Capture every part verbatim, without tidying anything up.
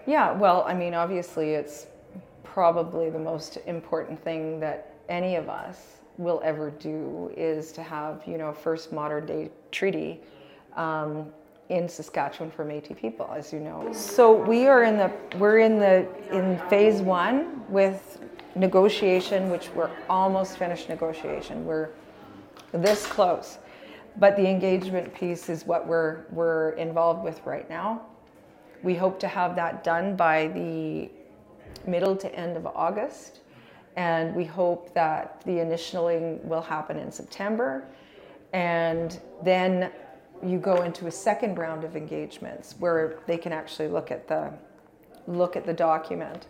Yeah, well, I mean, obviously, it's probably the most important thing that any of us will ever do is to have, you know, first modern day treaty um, in Saskatchewan for Métis people, as you know. So we are in the we're in the in phase one with negotiation, which we're almost finished negotiation. We're this close, but the engagement piece is what we're we're involved with right now. We hope to have that done by the middle to end of August, and we hope that the initialing will happen in September, and then you go into a second round of engagements where they can actually look at the look at the document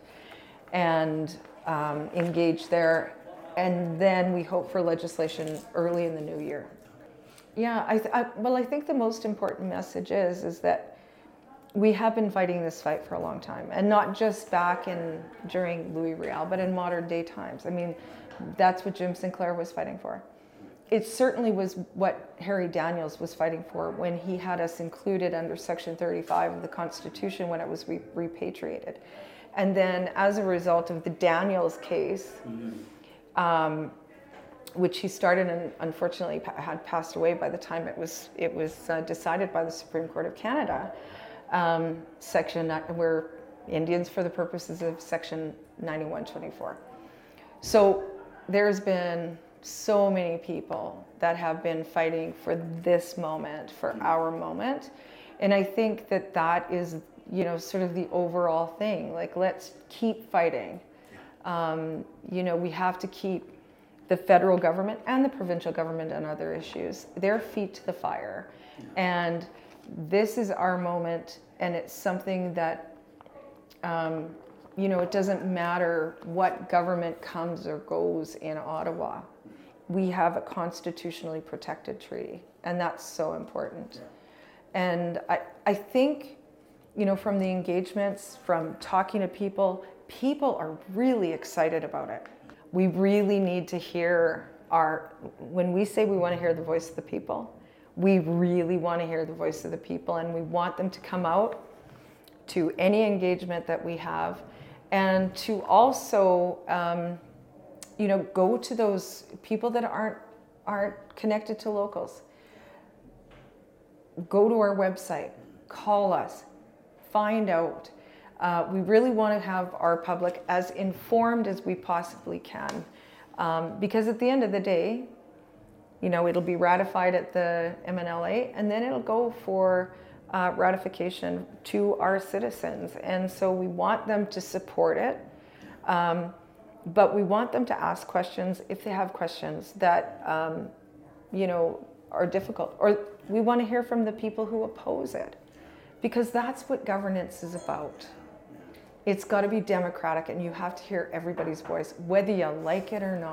and um, engage there, and then we hope for legislation early in the new year. Yeah, I, th- I well, I think the most important message is is that we have been fighting this fight for a long time, and not just back in during Louis Riel, but in modern day times. I mean, that's what Jim Sinclair was fighting for. It certainly was what Harry Daniels was fighting for when he had us included under Section thirty-five of the Constitution when it was re- repatriated. And then as a result of the Daniels case, mm-hmm. um, which he started and unfortunately had passed away by the time it was, it was uh, decided by the Supreme Court of Canada, Um, section we're Indians for the purposes of Section ninety-one twenty-four. So there's been so many people that have been fighting for this moment, for our moment, and I think that that is, you know, sort of the overall thing. Like, let's keep fighting. Um, you know, we have to keep the federal government and the provincial government on other issues their feet to the fire, and this is our moment, and it's something that, um, you know, it doesn't matter what government comes or goes in Ottawa. We have a constitutionally protected treaty, and that's so important. And I, I think, you know, from the engagements, from talking to people, people are really excited about it. We really need to hear our, when we say we want to hear the voice of the people, we really want to hear the voice of the people, and we want them to come out to any engagement that we have, and to also, um, you know, go to those people that aren't aren't connected to locals. Go to our website, call us, find out. Uh, we really want to have our public as informed as we possibly can, um, because at the end of the day, you know, it'll be ratified at the M N L A, and then it'll go for uh, ratification to our citizens. And so we want them to support it, um, but we want them to ask questions if they have questions that, um, you know, are difficult. Or we want to hear from the people who oppose it, because that's what governance is about. It's got to be democratic, and you have to hear everybody's voice, whether you like it or not.